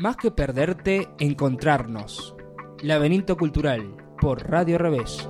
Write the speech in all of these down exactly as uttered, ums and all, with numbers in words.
Más que perderte, encontrarnos. Laberinto Cultural, por Radio Revés.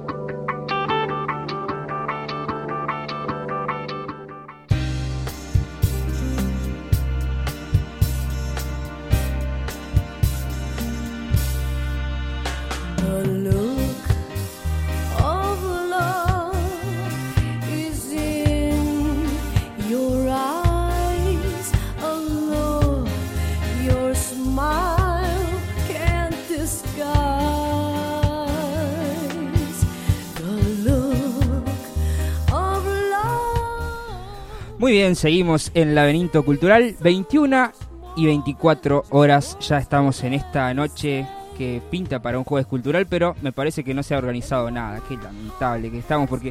Muy bien, seguimos en Laberinto Cultural, veintiuna y veinticuatro horas, ya estamos en esta noche que pinta para un jueves cultural, pero me parece que no se ha organizado nada. Qué lamentable que estamos, porque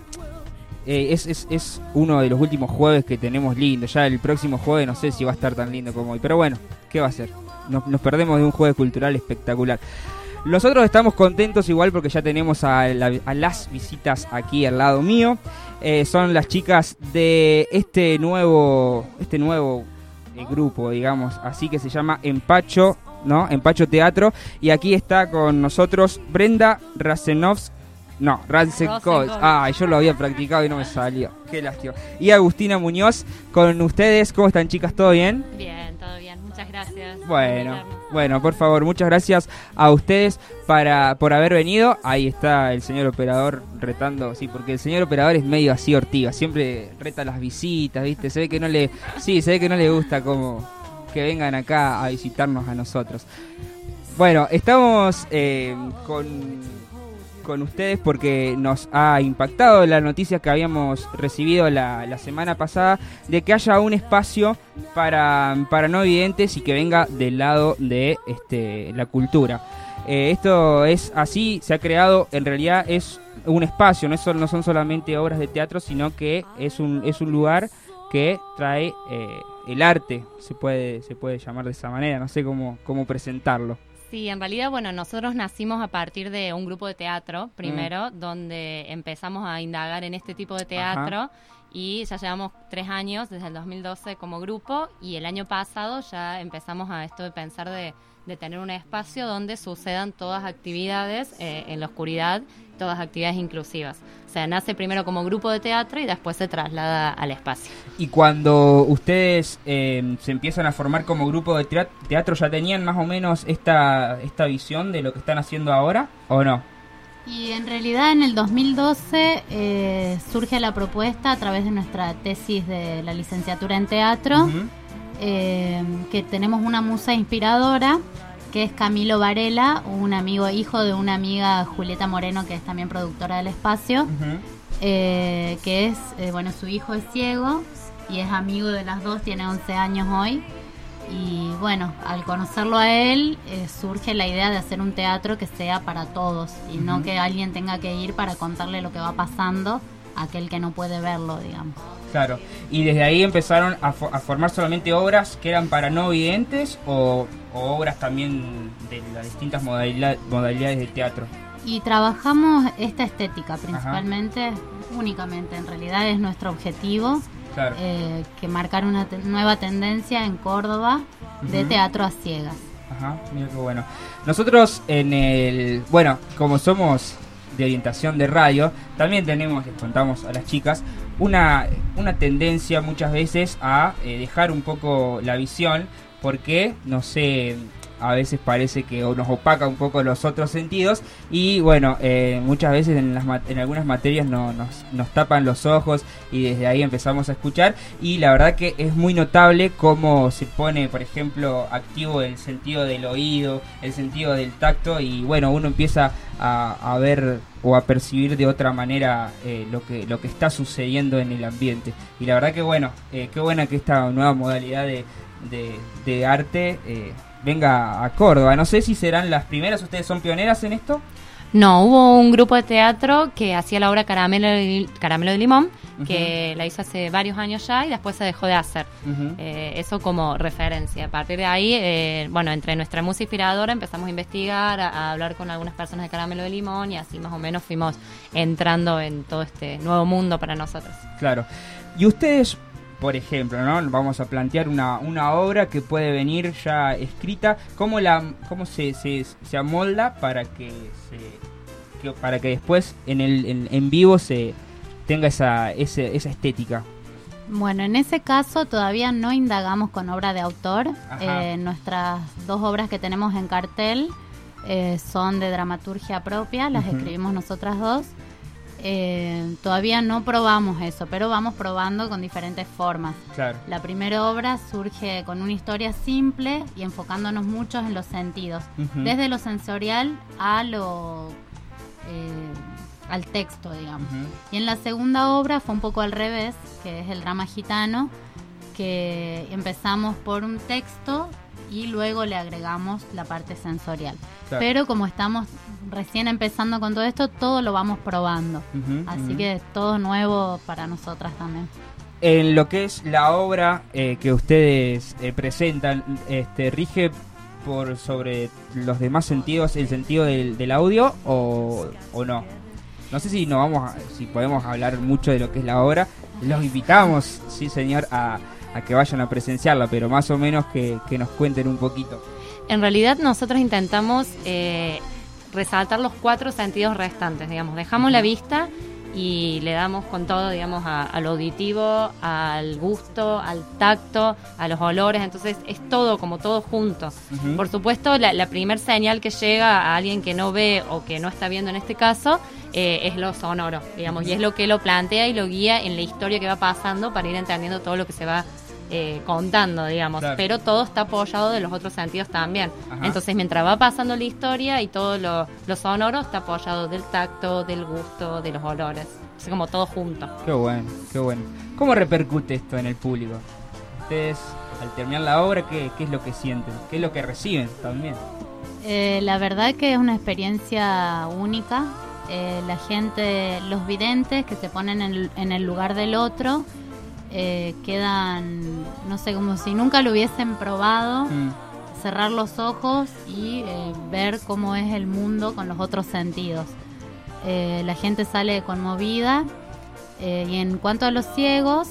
eh, es, es, es uno de los últimos jueves que tenemos lindo. Ya el próximo jueves no sé si va a estar tan lindo como hoy, pero bueno, ¿qué va a ser? Nos, nos perdemos de un jueves cultural espectacular. Nosotros estamos contentos igual porque ya tenemos a, la, a las visitas aquí al lado mío. Eh, son las chicas de este nuevo este nuevo eh, grupo, digamos, así, que se llama Empacho, ¿no? Empacho Teatro. Y aquí está con nosotros Brenda Rasenovs, no, Rasenkovs. Ah, yo lo había practicado y no me salió. Qué lástima. Y Agustina Muñoz con ustedes. ¿Cómo están, chicas? ¿Todo bien? Bien, todo bien. Muchas gracias. Bueno, bueno, por favor, muchas gracias a ustedes para por haber venido. Ahí está el señor operador retando, sí, porque el señor operador es medio así ortiga, siempre reta las visitas, ¿viste? Se ve que no le, sí, se ve que no le gusta como que vengan acá a visitarnos a nosotros. Bueno, estamos eh, con con ustedes porque nos ha impactado la noticia que habíamos recibido la, la semana pasada de que haya un espacio para, para no videntes y que venga del lado de este, la cultura. Eh, esto es así, se ha creado, en realidad es un espacio, no, es, no son solamente obras de teatro, sino que es un, es un lugar que trae eh, el arte, se puede, se puede llamar de esa manera, no sé cómo, cómo presentarlo. Sí, en realidad, bueno, nosotros nacimos a partir de un grupo de teatro, primero, mm. donde empezamos a indagar en este tipo de teatro. Ajá. Y ya llevamos tres años, desde el dos mil doce como grupo, y el año pasado ya empezamos a esto de pensar de, de tener un espacio donde sucedan todas actividades eh, en la oscuridad, todas actividades inclusivas. O sea, nace primero como grupo de teatro y después se traslada al espacio. Y cuando ustedes eh, se empiezan a formar como grupo de teatro, ¿ya tenían más o menos esta, esta visión de lo que están haciendo ahora o no? Y en realidad en el dos mil doce eh, surge la propuesta a través de nuestra tesis de la licenciatura en teatro, uh-huh. eh, que tenemos una musa inspiradora, que es Camilo Varela, un amigo, hijo de una amiga, Julieta Moreno, que es también productora del espacio, uh-huh. eh, que es, eh, bueno, su hijo es ciego y es amigo de las dos, tiene once años hoy. Y bueno, al conocerlo a él, eh, surge la idea de hacer un teatro que sea para todos y uh-huh. no que alguien tenga que ir para contarle lo que va pasando a aquel que no puede verlo, digamos. Claro, y desde ahí empezaron a, fo- a formar solamente obras que eran para no videntes o, o obras también de las distintas modalidad- modalidades de teatro. Y trabajamos esta estética principalmente, ajá. únicamente, en realidad es nuestro objetivo. Claro. Eh, que marcar una te- nueva tendencia en Córdoba de uh-huh. teatro a ciegas. Ajá, mira qué bueno. Nosotros en el, bueno, como somos de orientación de radio, también tenemos, les contamos a las chicas, una, una tendencia muchas veces a eh, dejar un poco la visión, porque, no sé, a veces parece que nos opaca un poco los otros sentidos y bueno, eh, muchas veces en, las, en algunas materias no, nos, nos tapan los ojos y desde ahí empezamos a escuchar, y la verdad que es muy notable cómo se pone, por ejemplo, activo el sentido del oído, el sentido del tacto, y bueno, uno empieza a, a ver o a percibir de otra manera eh, lo que lo que está sucediendo en el ambiente, y la verdad que bueno, eh, qué buena que esta nueva modalidad de, de, de arte eh, venga a Córdoba. No sé si serán las primeras, ¿ustedes son pioneras en esto? No, hubo un grupo de teatro que hacía la obra Caramelo de, Caramelo de Limón, uh-huh. que la hizo hace varios años ya y después se dejó de hacer. Uh-huh. Eh, eso como referencia. A partir de ahí, eh, bueno, entre nuestra música inspiradora empezamos a investigar, a, a hablar con algunas personas de Caramelo de Limón, y así más o menos fuimos entrando en todo este nuevo mundo para nosotros. Claro. ¿Y ustedes por ejemplo, ¿no? Vamos a plantear una, una obra que puede venir ya escrita. ¿Cómo, la, cómo se, se, se amolda para que, se, que, para que después en, el, en, en vivo se tenga esa, ese, esa estética? Bueno, en ese caso todavía no indagamos con obra de autor. Eh, nuestras dos obras que tenemos en cartel eh, son de dramaturgia propia, las uh-huh. escribimos nosotras dos. Eh, todavía no probamos eso, pero vamos probando con diferentes formas. Claro. La primera obra surge con una historia simple y enfocándonos mucho en los sentidos, uh-huh. desde lo sensorial a lo... Eh, al texto, digamos. Uh-huh. Y en la segunda obra fue un poco al revés, que es el drama gitano, que empezamos por un texto y luego le agregamos la parte sensorial. Claro. Pero como estamos recién empezando con todo esto, todo lo vamos probando. Uh-huh, Así uh-huh. que es todo nuevo para nosotras también. En lo que es la obra eh, que ustedes eh, presentan, este, ¿rige por sobre los demás sentidos el sentido del, del audio o, o no? No sé si no vamos a, si podemos hablar mucho de lo que es la obra. Los invitamos, sí señor, a, a que vayan a presenciarla, pero más o menos que, que nos cuenten un poquito. En realidad nosotros intentamos eh, resaltar los cuatro sentidos restantes, digamos. Dejamos uh-huh. la vista y le damos con todo, digamos, a, al auditivo, al gusto, al tacto, a los olores. Entonces es todo, como todo junto. Uh-huh. Por supuesto, la, la primer señal que llega a alguien que no ve o que no está viendo en este caso eh, es lo sonoro, digamos, y es lo que lo plantea y lo guía en la historia que va pasando para ir entendiendo todo lo que se va eh, contando, digamos. Claro. Pero todo está apoyado de los otros sentidos también. Ajá. Entonces, mientras va pasando la historia y todo lo, lo sonoro está apoyado del tacto, del gusto, de los olores. Es como todo junto. Qué bueno, qué bueno. ¿Cómo repercute esto en el público? Ustedes, al terminar la obra, ¿qué, qué es lo que sienten? ¿Qué es lo que reciben también? Eh, la verdad que es una experiencia única. Eh, la gente, los videntes que se ponen en, en el lugar del otro, eh, quedan, no sé, como si nunca lo hubiesen probado, mm. cerrar los ojos y eh, ver cómo es el mundo con los otros sentidos. Eh, la gente sale conmovida. Eh, y en cuanto a los ciegos,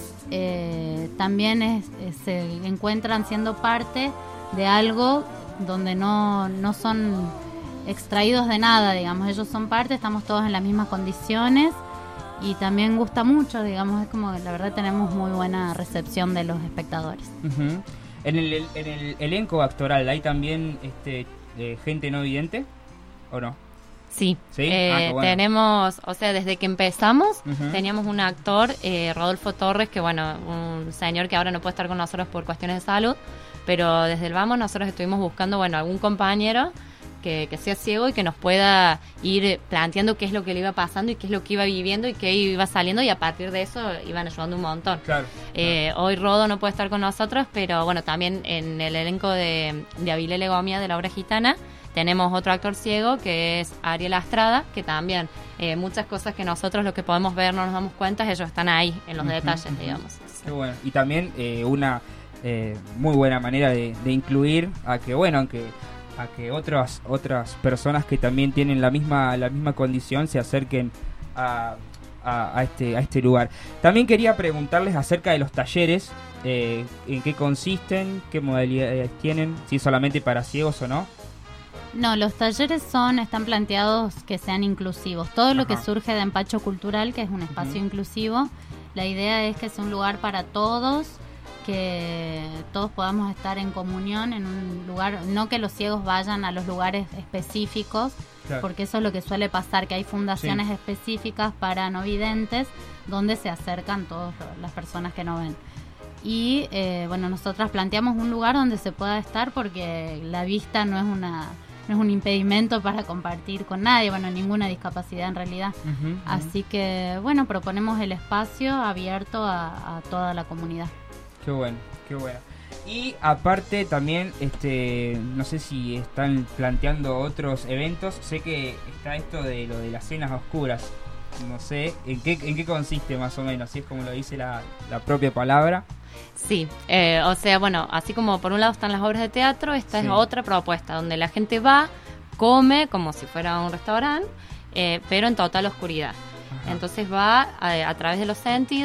eh, también es, es, se encuentran siendo parte de algo donde no, no son extraídos de nada, digamos. Ellos son parte, estamos todos en las mismas condiciones y también gusta mucho, digamos. Es como, la verdad, tenemos muy buena recepción de los espectadores. Uh-huh. En el, en el elenco actoral, ¿hay también este, eh, gente no vidente o no? Sí, ¿Sí? Eh, ah, bueno. tenemos, o sea, desde que empezamos uh-huh. teníamos un actor, eh, Rodolfo Torres, que bueno, un señor que ahora no puede estar con nosotros por cuestiones de salud, pero desde el vamos nosotros estuvimos buscando, bueno, algún compañero que, que sea ciego y que nos pueda ir planteando qué es lo que le iba pasando y qué es lo que iba viviendo y qué iba saliendo, y a partir de eso iban ayudando un montón. Claro. Eh, claro. Hoy Rodo no puede estar con nosotros, pero bueno, también en el elenco de, de Avilele Gomia de la obra gitana tenemos otro actor ciego que es Ariel Astrada, que también eh, muchas cosas que nosotros lo que podemos ver no nos damos cuenta, ellos están ahí en los uh-huh, detalles, uh-huh. digamos. Qué bueno. Y también eh, una eh, muy buena manera de, de incluir a que, bueno, aunque a que otras otras personas que también tienen la misma la misma condición se acerquen a, a, a este a este lugar. También quería preguntarles acerca de los talleres, eh, en qué consisten, qué modalidades tienen, si es solamente para ciegos o no. No, los talleres son están planteados que sean inclusivos. Todo Ajá. lo que surge de Empacho Cultural, que es un espacio uh-huh. inclusivo, la idea es que sea un lugar para todos, que todos podamos estar en comunión en un lugar, no que los ciegos vayan a los lugares específicos, claro. porque eso es lo que suele pasar, que hay fundaciones sí. específicas para no videntes donde se acercan todas las personas que no ven. Y eh, bueno, nosotras planteamos un lugar donde se pueda estar, porque la vista no es una no es un impedimento para compartir con nadie, bueno, ninguna discapacidad en realidad. Uh-huh, uh-huh. Así que bueno, proponemos el espacio abierto a, a toda la comunidad. Qué bueno, qué bueno. Y aparte también, este, no sé si están planteando otros eventos. Sé que está esto de lo de las cenas oscuras. No sé, ¿en qué, en qué consiste más o menos? Si es como lo dice la, la propia palabra. Sí, eh, o sea, bueno, así como por un lado están las obras de teatro, esta sí. es otra propuesta donde la gente va, come como si fuera un restaurante, eh, pero en total oscuridad. Ajá. Entonces va a, a través de los sentidos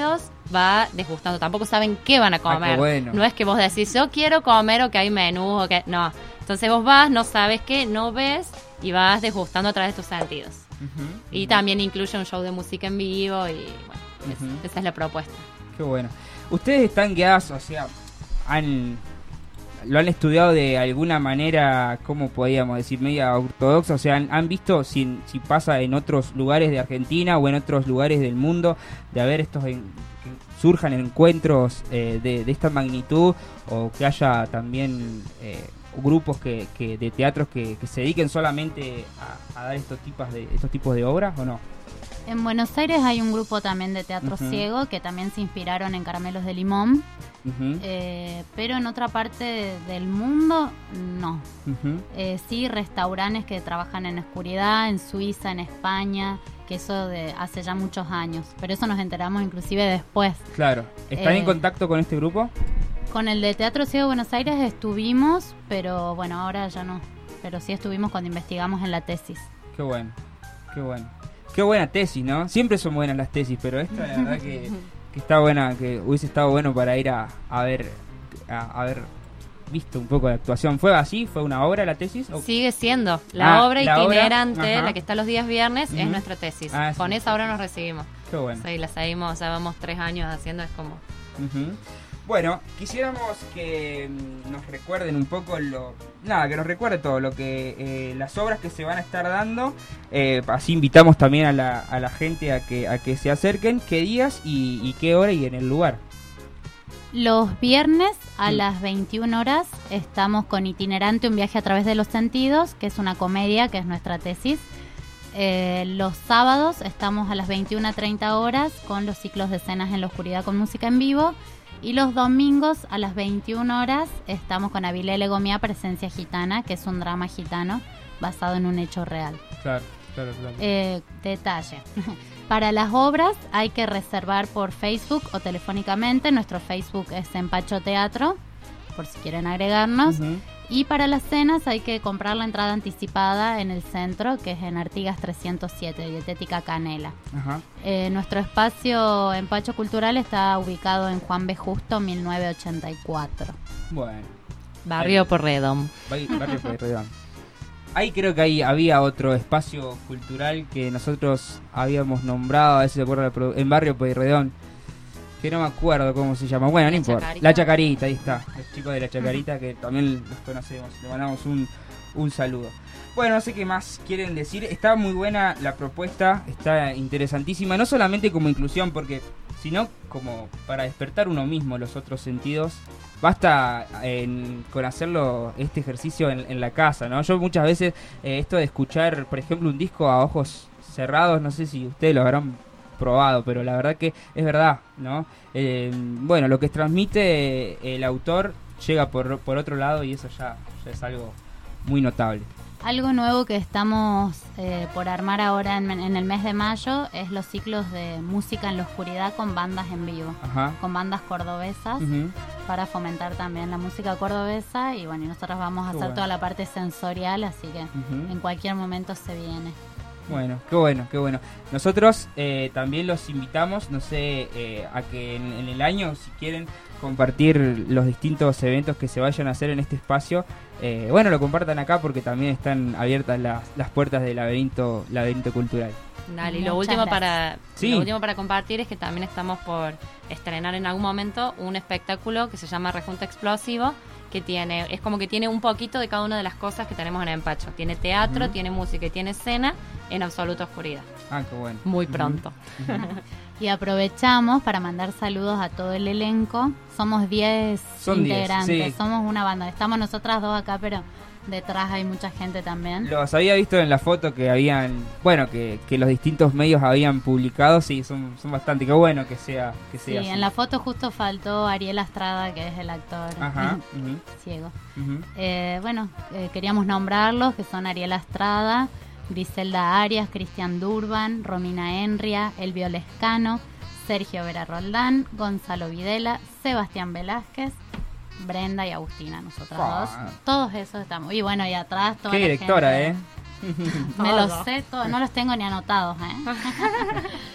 va degustando. Tampoco saben qué van a comer. Ah, qué bueno. No es que vos decís, yo quiero comer o que hay menú o que... No. Entonces vos vas, no sabes qué, no ves y vas degustando a través de tus sentidos. Uh-huh, y uh-huh. también incluye un show de música en vivo y bueno, uh-huh. es, esa es la propuesta. Qué bueno. Ustedes están guiados, o sea, han... ¿lo han estudiado de alguna manera, cómo podríamos decir, media ortodoxa? O sea, ¿han, han visto si, si pasa en otros lugares de Argentina o en otros lugares del mundo de haber estos, en, que surjan encuentros eh, de, de esta magnitud, o que haya también eh, grupos que, que de teatros que, que se dediquen solamente a, a dar estos tipos de estos tipos de obras, o no? En Buenos Aires hay un grupo también de teatro uh-huh. ciego que también se inspiraron en Caramelos de Limón, uh-huh. eh, pero en otra parte de, del mundo no. Uh-huh. Eh, sí, restaurantes que trabajan en oscuridad, en Suiza, en España, que eso de hace ya muchos años, pero eso nos enteramos inclusive después. Claro. ¿Están eh, en contacto con este grupo? Con el de Teatro Ciego de Buenos Aires estuvimos, pero bueno, ahora ya no. Pero sí estuvimos cuando investigamos en la tesis. Qué bueno, qué bueno. Qué buena tesis, ¿no? Siempre son buenas las tesis, pero esta la verdad que, que está buena, que hubiese estado bueno para ir a, a ver, a, a ver visto un poco de actuación. ¿Fue así? ¿Fue una obra la tesis? ¿O? Sigue siendo. La ah, obra la itinerante, obra, la que está los días viernes, uh-huh. es nuestra tesis. Ah, Con sí. esa obra nos recibimos. Qué bueno. Sí, la seguimos, ya vamos tres años haciendo, es como... Uh-huh. Bueno, quisiéramos que nos recuerden un poco lo... Nada, que nos recuerde todo lo que... Eh, las obras que se van a estar dando. Eh, así invitamos también a la, a la gente a que, a que se acerquen. ¿Qué días y, y qué hora y en el lugar? Los viernes a sí. las veintiuna horas estamos con Itinerante, un viaje a través de los sentidos, que es una comedia, que es nuestra tesis. Eh, los sábados estamos a las veintiuna treinta horas con los ciclos de escenas en la oscuridad con música en vivo. Y los domingos a las veintiuna horas estamos con Avilele Gomía, Presencia Gitana, que es un drama gitano basado en un hecho real. Claro, claro, claro. Eh, detalle. Para las obras hay que reservar por Facebook o telefónicamente. Nuestro Facebook es Empacho Teatro, por si quieren agregarnos. Uh-huh. Y para las cenas hay que comprar la entrada anticipada en el centro, que es en Artigas trescientos siete, Dietética Canela. Uh-huh. Eh, nuestro espacio Empacho Cultural está ubicado en Juan B. Justo, mil novecientos ochenta y cuatro. Bueno. Barrio Porredón. Barrio Porredón. Ahí creo que ahí había otro espacio cultural que nosotros habíamos nombrado, a ver si se acuerda, en Barrio Porredón. Que no me acuerdo cómo se llama. Bueno, no importa. Chacarita. La Chacarita, ahí está. Los chicos de La Chacarita, uh-huh. que también los conocemos. Le mandamos un, un saludo. Bueno, no sé qué más quieren decir. Está muy buena la propuesta. Está interesantísima. No solamente como inclusión, porque sino como para despertar uno mismo los otros sentidos. Basta en, con hacerlo, este ejercicio en, en la casa, ¿no? Yo muchas veces, eh, esto de escuchar, por ejemplo, un disco a ojos cerrados, no sé si ustedes lo habrán probado, pero la verdad que es verdad, ¿no? Eh, bueno, lo que transmite el autor llega por, por otro lado y eso ya, ya es algo muy notable. Algo nuevo que estamos eh, por armar ahora en, en el mes de mayo es los ciclos de música en la oscuridad con bandas en vivo, Ajá. con bandas cordobesas, uh-huh. para fomentar también la música cordobesa y bueno, y nosotros vamos a Qué hacer bueno. toda la parte sensorial, así que uh-huh. en cualquier momento se viene. Bueno, qué bueno, qué bueno. Nosotros eh, también los invitamos, no sé, eh, a que en, en el año, si quieren compartir los distintos eventos que se vayan a hacer en este espacio, eh, bueno, lo compartan acá porque también están abiertas las, las puertas del laberinto, laberinto cultural. Dale, y lo último para sí. lo último para compartir es que también estamos por estrenar en algún momento un espectáculo que se llama Rejunte Explosivo, que tiene, es como que tiene un poquito de cada una de las cosas que tenemos en Empacho. Tiene teatro, uh-huh. tiene música y tiene escena en absoluta oscuridad. Ah, qué bueno. Muy pronto. Uh-huh. Y aprovechamos para mandar saludos a todo el elenco. Somos diez integrantes, diez, sí. Somos una banda. Estamos nosotras dos acá, pero detrás hay mucha gente también. Los había visto en la foto que habían, bueno, que, que los distintos medios habían publicado, sí, son, son bastante, qué bueno que sea, que sea sí, así. En la foto justo faltó Ariel Astrada, que es el actor Ajá, uh-huh. ciego. Uh-huh. Eh, bueno, eh, queríamos nombrarlos, que son Ariel Astrada, Griselda Arias, Cristian Durban, Romina Enria, Elvio Lescano, Sergio Vera Roldán, Gonzalo Videla, Sebastián Velázquez, Brenda y Agustina, nosotras oh. dos. Todos esos estamos. Y bueno, y atrás toda Qué la directora, gente. ¿eh? Me los sé todos, no los tengo ni anotados, ¿eh?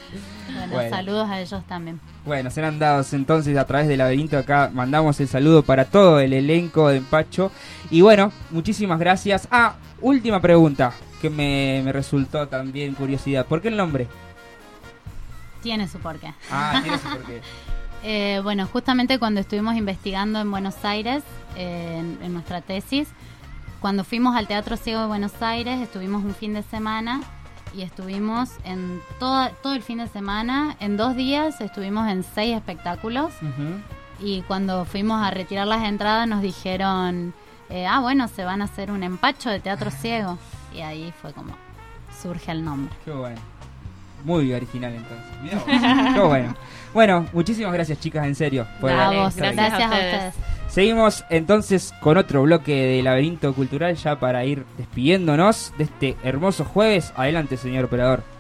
Bueno, Bueno. saludos a ellos también. Bueno, serán dados entonces a través del laberinto. Acá mandamos el saludo para todo el elenco de Empacho. Y bueno, muchísimas gracias. Ah, última pregunta que me, me resultó también curiosidad. ¿Por qué el nombre? Tiene su porqué. Ah, tiene su porqué. Eh, bueno, justamente cuando estuvimos investigando en Buenos Aires, eh, en, en nuestra tesis, cuando fuimos al Teatro Ciego de Buenos Aires, estuvimos un fin de semana y estuvimos en todo, todo el fin de semana, en dos días estuvimos en seis espectáculos. Uh-huh. Y cuando fuimos a retirar las entradas nos dijeron, eh, ah, bueno, se van a hacer un empacho de Teatro Ciego. Y ahí fue como, surge el nombre. Qué bueno. Muy original entonces. Mirá vos. Qué bueno. Bueno, muchísimas gracias, chicas, en serio. Por a vos, gracias, gracias a ustedes. a ustedes. Seguimos entonces con otro bloque de Laberinto Cultural ya para ir despidiéndonos de este hermoso jueves. Adelante, señor operador.